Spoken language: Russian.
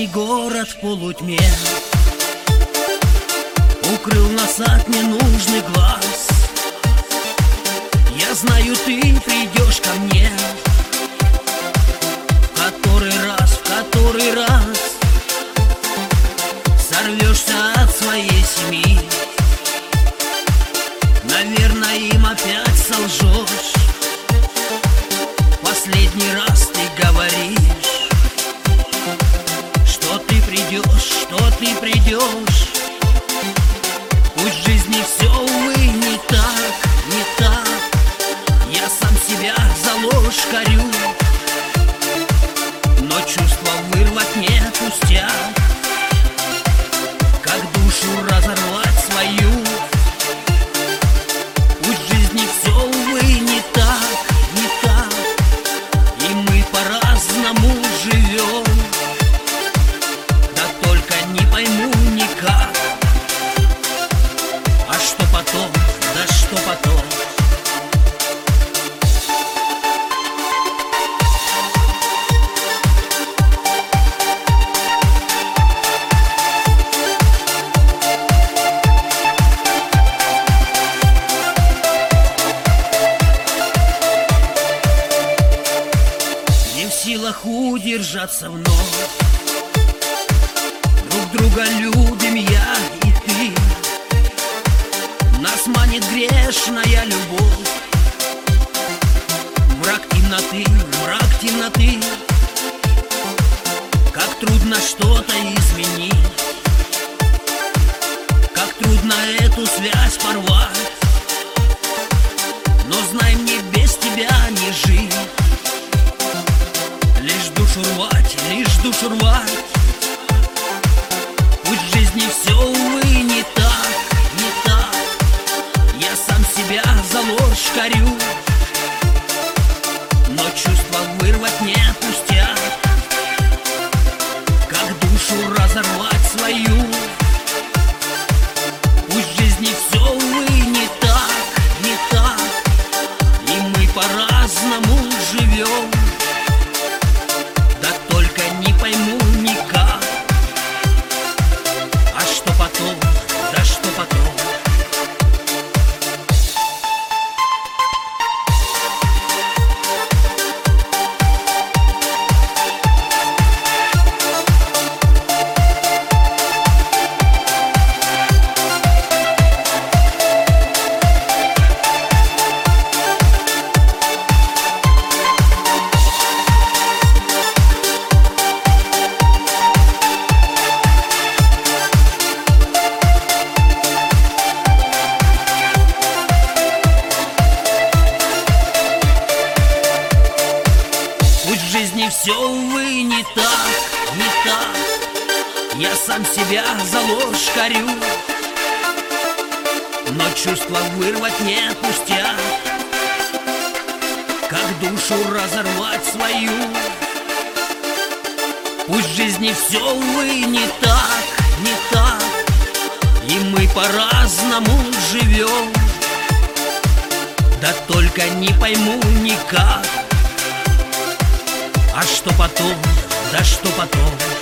Последний город в полутьме укрыл нас от ненужных глаз. Я знаю, ты придешь ко мне в который раз сорвешься от своей семьи. Наверное, им опять солжешь. Последний раз ты говоришь, что ты придешь. Пусть в жизни все, увы, не так. Я сам себя за ложь корю, но чувства вырвать не пустяк. Как душу разорвать свою. Пусть в жизни все, увы, не так. И мы по-разному живем. Да только не пойму никак. А что потом, да что потом? Не в силах удержаться вновь. Друг друга любим я и ты. Нас манит грешная любовь. Мрак темноты. Как трудно что-то изменить. Как трудно эту связь порвать. Но знай, мне без тебя не жить. Лишь душу рвать. Пусть в жизни все, увы, не так. Я сам себя за ложь корю, но чувства вырвать не пустяк. Как душу разорвать свою. Пусть в жизни все, увы, не так. И мы по-разному живем. Да только не пойму никак. А что потом, да что потом? В жизни все, увы, не так. Я сам себя за ложь корю, но чувства вырвать не пустяк. Как душу разорвать свою. Пусть в жизни все, увы, не так. И мы по-разному живем. Да только не пойму никак. А что потом, да что потом?